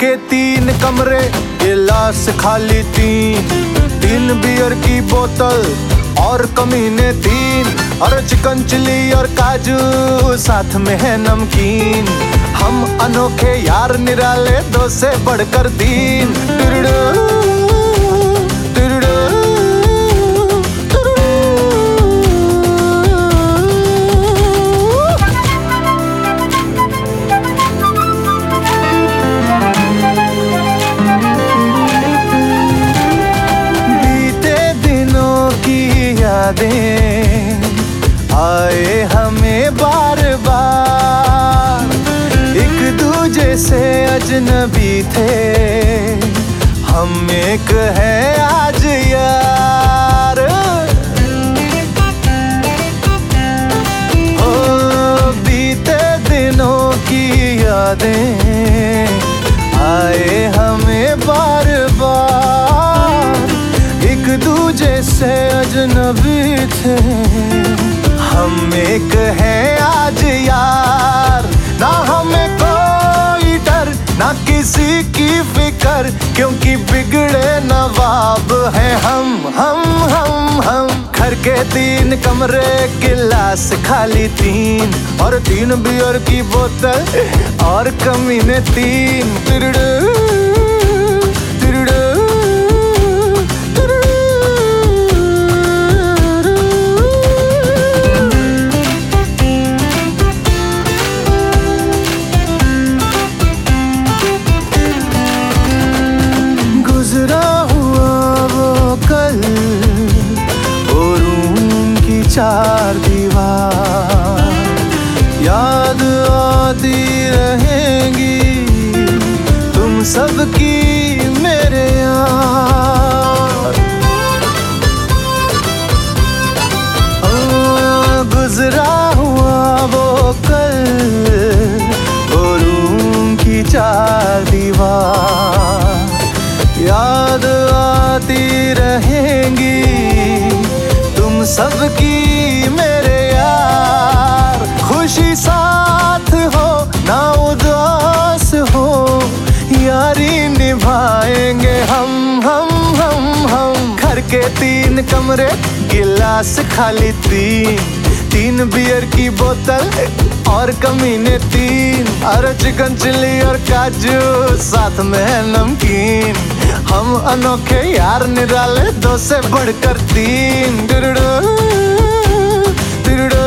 के 3 कमरे, गिलास खाली 3 बियर की बोतल और कमीने 3 और चिकन चिली और काजू साथ में है नमकीन। हम अनोखे यार निराले 2 से बढ़कर 3। आए हमें बार बार, एक दूजे से अजनबी थे, हम एक है आज यार। ओ बीते दिनों की यादें आए हमें बार बार, एक दूजे से अजनबी थे, हम एक है आज यार। ना हमें कोई डर ना किसी की फिकर, क्योंकि बिगड़े नवाब हैं हम। घर के 3 कमरे, गिलास खाली 3 और 3 बियर की बोतल और कमीने 3। चार दीवार याद आती रहेंगी तुम सबकी मेरे यार। गुजरा हुआ वो कल, वो रूम की 4 दीवार याद आती रहेंगी तुम सबकी मेरे यार। खुशी साथ हो ना उदास हो, यारी निभाएंगे हम। घर के 3 कमरे, गिलास खाली 3 बियर की बोतल और कमीने 3 और चिकन चिली और काजू साथ में है नमकीन। हम अनोखे यार निराले 2 से बढ़कर 3।